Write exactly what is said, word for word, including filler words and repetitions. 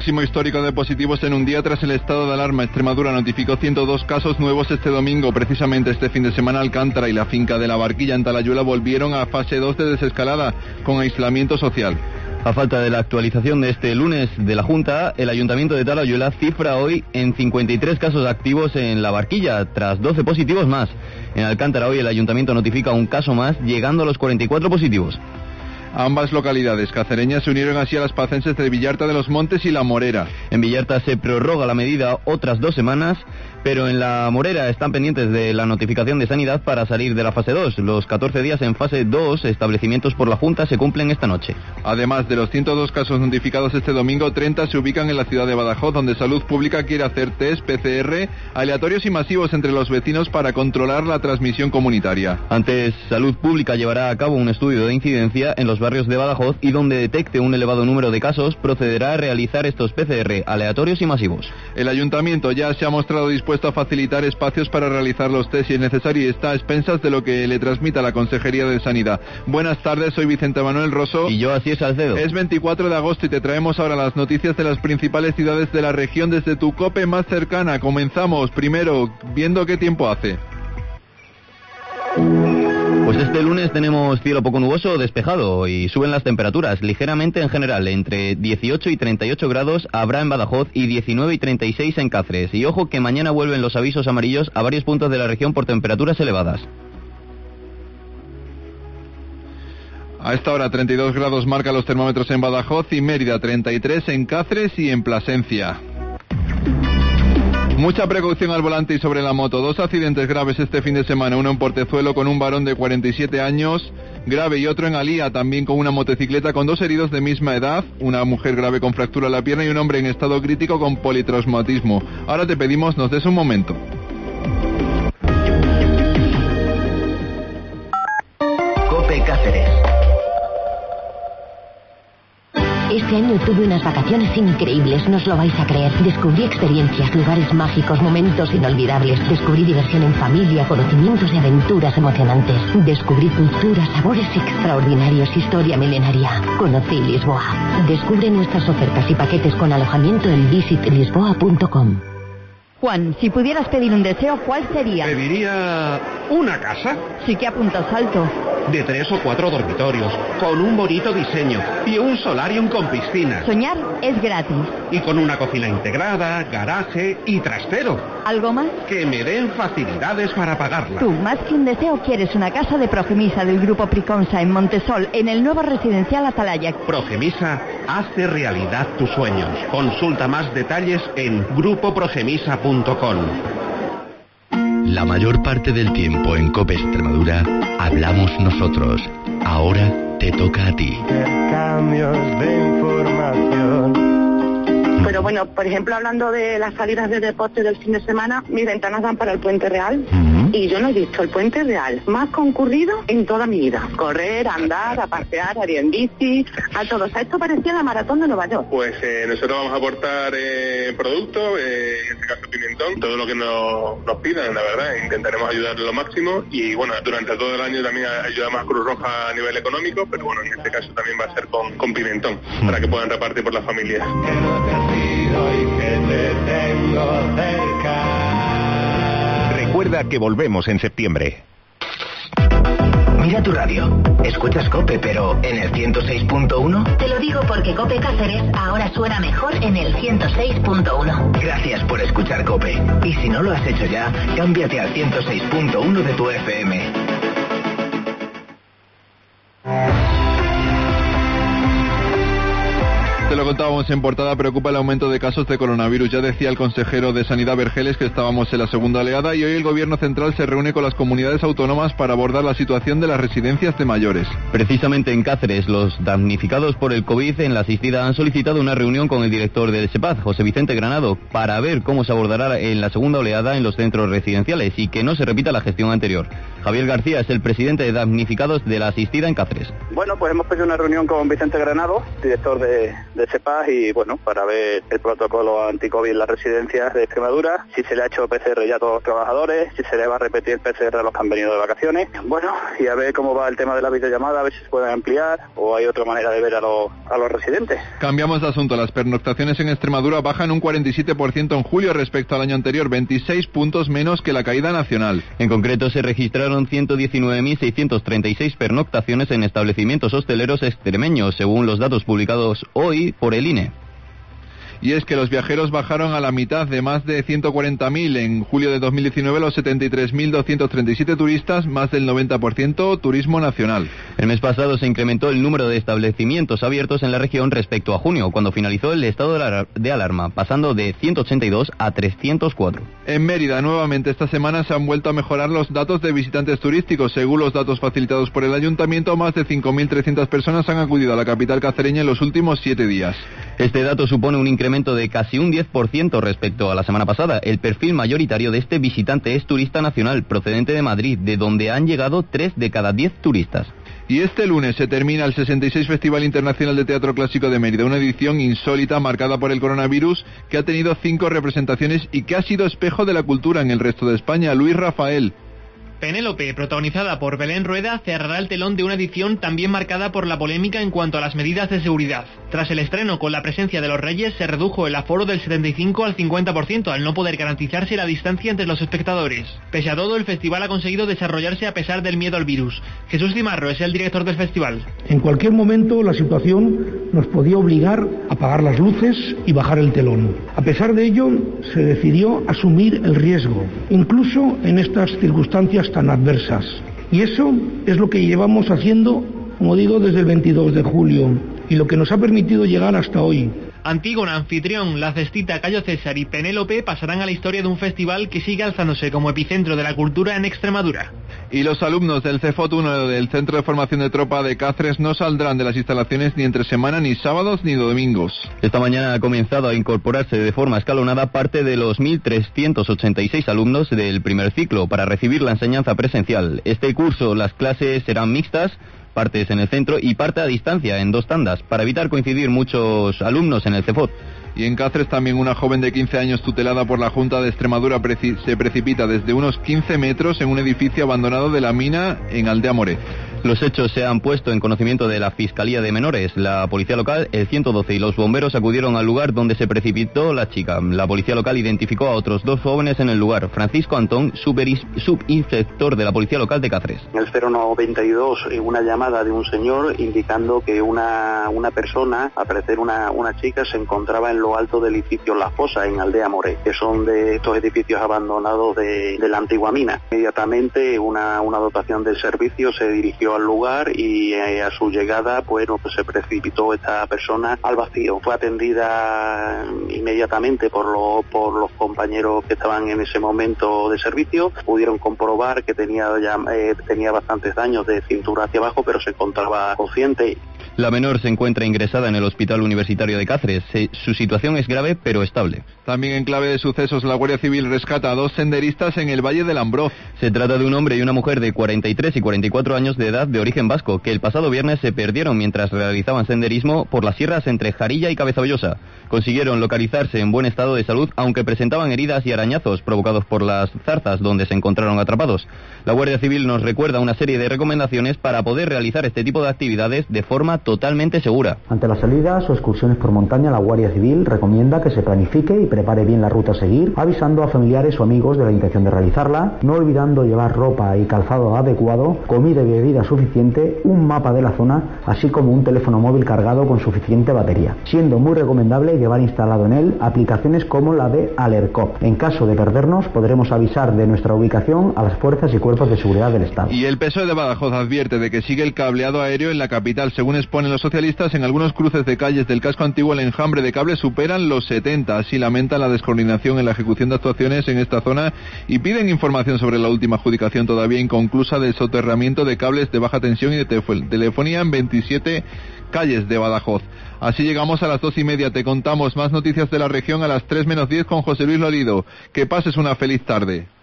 máximo histórico de positivos en un día tras el estado de alarma. Extremadura notificó ciento dos casos nuevos este domingo. Precisamente este fin de semana Alcántara y la finca de la Barquilla en Talayuela volvieron a fase dos de desescalada, con aislamiento social. A falta de la actualización de este lunes de la Junta, el Ayuntamiento de Talayuela cifra hoy en cincuenta y tres casos activos en la Barquilla, tras doce positivos más. En Alcántara hoy el Ayuntamiento notifica un caso más, llegando a los cuarenta y cuatro positivos. Ambas localidades cacereñas se unieron así a las pacenses de Villarta de los Montes y La Morera. En Villarta se prorroga la medida otras dos semanas, pero en La Morera están pendientes de la notificación de Sanidad para salir de la fase dos. Los catorce días en fase dos establecimentos por la Junta se cumplen esta noche. Además de los ciento dos casos notificados este domingo, treinta se ubican en la ciudad de Badajoz, donde Salud Pública quiere hacer test P C R aleatorios y masivos entre los vecinos para controlar la transmisión comunitaria. Antes, Salud Pública llevará a cabo un estudio de incidencia en los barrios de Badajoz y donde detecte un elevado número de casos, procederá a realizar estos P C R aleatorios y masivos. El Ayuntamiento ya se ha mostrado dispuesto a facilitar espacios para realizar los test si es necesario y está a expensas de lo que le transmita la Consejería de Sanidad. Buenas tardes, soy Vicente Manuel Rosso. Y yo, Asier Salcedo. Es veinticuatro de agosto y te traemos ahora las noticias de las principales ciudades de la región desde tu COPE más cercana. Comenzamos primero viendo qué tiempo hace. Pues este lunes tenemos cielo poco nuboso o despejado y suben las temperaturas ligeramente en general. Entre dieciocho y treinta y ocho grados habrá en Badajoz y diecinueve y treinta y seis en Cáceres. Y ojo que mañana vuelven los avisos amarillos a varios puntos de la región por temperaturas elevadas. A esta hora treinta y dos grados marca los termómetros en Badajoz y Mérida, treinta y tres en Cáceres y en Plasencia. Mucha precaución al volante y sobre la moto. Dos accidentes graves este fin de semana, uno en Portezuelo con un varón de cuarenta y siete años grave y otro en Alía también con una motocicleta con dos heridos de misma edad, una mujer grave con fractura en la pierna y un hombre en estado crítico con politraumatismo. Ahora te pedimos nos des un momento. COPE Cáceres. Este año tuve unas vacaciones increíbles, no os lo vais a creer. Descubrí experiencias, lugares mágicos, momentos inolvidables. Descubrí diversión en familia, conocimientos y aventuras emocionantes. Descubrí cultura, sabores extraordinarios, historia milenaria. Conocí Lisboa. Descubre nuestras ofertas y paquetes con alojamiento en visit lisboa punto com. Juan, si pudieras pedir un deseo, ¿cuál sería? Pediría una casa. Sí que apuntas alto. De tres o cuatro dormitorios, con un bonito diseño y un solarium con piscina. Soñar es gratis. Y con una cocina integrada, garaje y trastero. ¿Algo más? Que me den facilidades para pagarla. Tú, más que un deseo, quieres una casa de Progemisa del Grupo Priconsa en Montesol, en el nuevo residencial Atalaya. Progemisa hace realidad tus sueños. Consulta más detalles en grupo progemisa punto com. La mayor parte del tiempo en COPE Extremadura hablamos nosotros. Ahora te toca a ti. Cambios de información. Pero bueno, por ejemplo, hablando de las salidas de deporte del fin de semana, mis ventanas dan para el Puente Real. Uh-huh. Y yo no he visto el Puente Real más concurrido en toda mi vida. Correr, andar, a pasear, a ir en bici, a todos. O sea, esto parecía la maratón de Nueva York. Pues eh, nosotros vamos a aportar eh, productos, eh, en este caso pimentón, todo lo que nos, nos pidan, la verdad. Intentaremos ayudar lo máximo y bueno, durante todo el año también ayudamos a Cruz Roja a nivel económico, pero bueno, en este caso también va a ser con, con pimentón, uh-huh, para que puedan repartir por las familias. Y que te tengo cerca. Recuerda que volvemos en septiembre. Mira tu radio. Escuchas COPE, pero ¿en el ciento seis punto uno? Te lo digo porque COPE Cáceres ahora suena mejor en el ciento seis punto uno. Gracias por escuchar COPE. Y si no lo has hecho ya, cámbiate al ciento seis punto uno de tu F M. Te lo contábamos en portada, preocupa el aumento de casos de coronavirus. Ya decía el consejero de Sanidad Vergeles que estábamos en la segunda oleada y hoy el gobierno central se reúne con las comunidades autónomas para abordar la situación de las residencias de mayores. Precisamente en Cáceres, los damnificados por el COVID en la asistida han solicitado una reunión con el director del SEPAD, José Vicente Granado, para ver cómo se abordará en la segunda oleada en los centros residenciales y que no se repita la gestión anterior. Javier García es el presidente de damnificados de la asistida en Cáceres. Bueno, pues hemos pedido una reunión con Vicente Granado, director de, de SEPAD, y bueno, para ver el protocolo anti-COVID en las residencias de Extremadura, si se le ha hecho P C R ya a todos los trabajadores, si se le va a repetir P C R a los que han venido de vacaciones. Bueno, y a ver cómo va el tema de la videollamada, a ver si se puede ampliar o hay otra manera de ver a los, a los residentes. Cambiamos de asunto. Las pernoctaciones en Extremadura bajan un cuarenta y siete por ciento en julio respecto al año anterior, veintiséis puntos menos que la caída nacional. En concreto, se registraron ciento diecinueve mil seiscientos treinta y seis pernoctaciones en establecimientos hosteleros extremeños, según los datos publicados hoy por el I N E. Y es que los viajeros bajaron a la mitad, de más de ciento cuarenta mil en julio de dos mil diecinueve, los setenta y tres mil doscientos treinta y siete turistas, más del noventa por ciento turismo nacional. El mes pasado se incrementó el número de establecimientos abiertos en la región respecto a junio, cuando finalizó el estado de alarma, pasando de ciento ochenta y dos a trescientos cuatro. En Mérida, nuevamente esta semana se han vuelto a mejorar los datos de visitantes turísticos. Según los datos facilitados por el ayuntamiento, más de cinco mil trescientas personas han acudido a la capital cacereña en los últimos siete días. Este dato supone un incremento de casi un diez por ciento respecto a la semana pasada. El perfil mayoritario de este visitante es turista nacional, procedente de Madrid, de donde han llegado tres de cada diez turistas. Y este lunes se termina el sesenta y seis Festival Internacional de Teatro Clásico de Mérida, una edición insólita marcada por el coronavirus que ha tenido cinco representaciones y que ha sido espejo de la cultura en el resto de España. Luis Rafael. Penélope, protagonizada por Belén Rueda, cerrará el telón de una edición también marcada por la polémica en cuanto a las medidas de seguridad. Tras el estreno con la presencia de los Reyes, se redujo el aforo del setenta y cinco al cincuenta por ciento al no poder garantizarse la distancia entre los espectadores. Pese a todo, el festival ha conseguido desarrollarse a pesar del miedo al virus. Jesús Cimarro es el director del festival. En cualquier momento la situación nos podía obligar a apagar las luces y bajar el telón. A pesar de ello, se decidió asumir el riesgo, incluso en estas circunstancias tan adversas. Y eso es lo que llevamos haciendo, como digo, desde el veintidós de julio y lo que nos ha permitido llegar hasta hoy. Antígona, Anfitrión, La Cestita, Cayo César y Penélope pasarán a la historia de un festival que sigue alzándose como epicentro de la cultura en Extremadura. Y los alumnos del C F O T uno del Centro de Formación de Tropa de Cáceres no saldrán de las instalaciones ni entre semana, ni sábados, ni domingos. Esta mañana ha comenzado a incorporarse de forma escalonada parte de los mil trescientos ochenta y seis alumnos del primer ciclo para recibir la enseñanza presencial. Este curso las clases serán mixtas, partes en el centro y parte a distancia en dos tandas, para evitar coincidir muchos alumnos en el C F O T. Y en Cáceres también una joven de quince años tutelada por la Junta de Extremadura preci- se precipita desde unos quince metros en un edificio abandonado de la mina en Aldea Moré. Los hechos se han puesto en conocimiento de la Fiscalía de Menores. La policía local, el ciento doce y los bomberos acudieron al lugar donde se precipitó la chica. La policía local identificó a otros dos jóvenes en el lugar. Francisco Antón, superis- subinspector de la policía local de Cáceres. En el cero noventa y dos, una llamada de un señor indicando que una, una persona, al parecer una, una chica, se encontraba en lo alto del edificio La Fosa, en Aldea Moré, que son de estos edificios abandonados de, de la antigua mina. Inmediatamente una, una dotación de servicio se dirigió al lugar y eh, a su llegada, bueno, pues se precipitó esta persona al vacío. Fue atendida inmediatamente por, lo, por los compañeros que estaban en ese momento de servicio. Pudieron comprobar que tenía, ya, eh, tenía bastantes daños de cintura hacia abajo, pero se encontraba consciente. La menor se encuentra ingresada en el Hospital Universitario de Cáceres. Se, su situación es grave pero estable. También en clave de sucesos, la Guardia Civil rescata a dos senderistas en el Valle del Ambroz. Se trata de un hombre y una mujer de cuarenta y tres y cuarenta y cuatro años de edad de origen vasco, que el pasado viernes se perdieron mientras realizaban senderismo por las sierras entre Jarilla y Cabezahollosa. Consiguieron localizarse en buen estado de salud, aunque presentaban heridas y arañazos provocados por las zarzas donde se encontraron atrapados. La Guardia Civil nos recuerda una serie de recomendaciones para poder realizar este tipo de actividades de forma totalmente segura. Ante las salidas o excursiones por montaña, la Guardia Civil recomienda que se planifique y prepare bien la ruta a seguir, avisando a familiares o amigos de la intención de realizarla, no olvidando llevar ropa y calzado adecuado, comida y bebida suficiente, un mapa de la zona, así como un teléfono móvil cargado con suficiente batería, siendo muy recomendable llevar instalado en él aplicaciones como la de Alercop. En caso de perdernos, podremos avisar de nuestra ubicación a las fuerzas y cuerpos de seguridad del Estado. Y el P S O E de Badajoz advierte de que sigue el cableado aéreo en la capital. Según exponen los socialistas, en algunos cruces de calles del casco antiguo el enjambre de cables superan los setenta. Así lamentan la descoordinación en la ejecución de actuaciones en esta zona y piden información sobre la última adjudicación todavía inconclusa del soterramiento de cables de baja tensión y de telefonía en veintisiete calles de Badajoz. Así llegamos a las dos y media. Te contamos más noticias de la región a las tres menos diez con José Luis Lorido. Que pases una feliz tarde.